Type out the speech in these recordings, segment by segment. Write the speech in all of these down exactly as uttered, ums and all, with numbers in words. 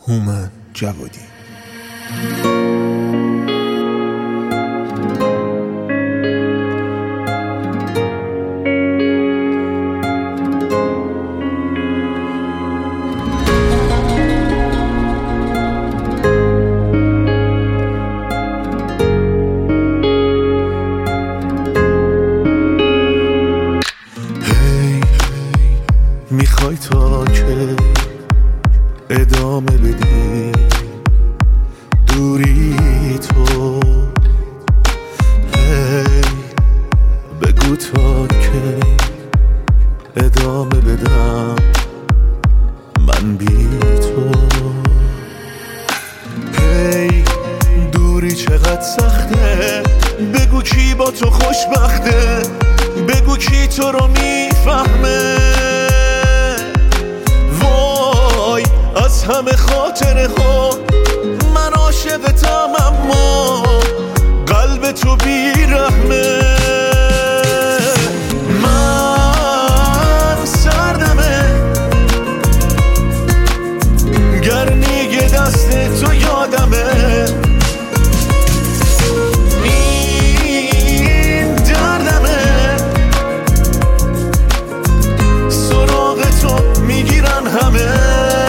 هومن جوادی. میخوای تا که ادامه بدی دوری تو؟ هی بگو تا که ادامه بدم من بی تو. هی دوری چقدر سخته، بگو کی با تو خوشبخته، بگو کی تو رو میفهمه. از همه خاطره ها من عاشقتم، اما قلب تو بیرحمه. من سردمه گرمی دست تو یادمه، این دردمه سراغ تو میگیرن همه.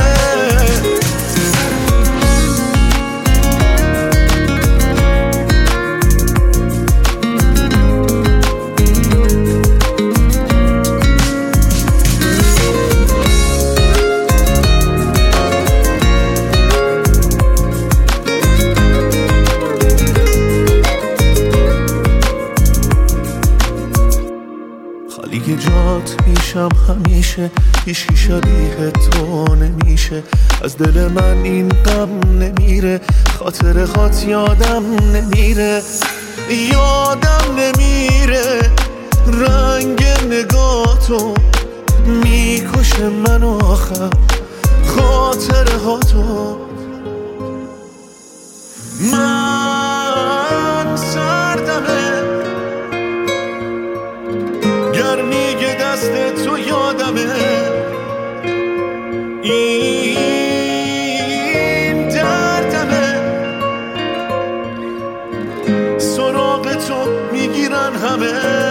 خالی جات میشم همیشه، هیچی شبیه تو نمیشه. از دل من این غم نمیره، خاطر خات یادم نمیره، یادم نمیره. رنگ نگاه تو میکشه من آخر، خاطره ها تو. من سردمه گرمی دست تو یادمه، این دردمه سراغ تو میگیرن همه.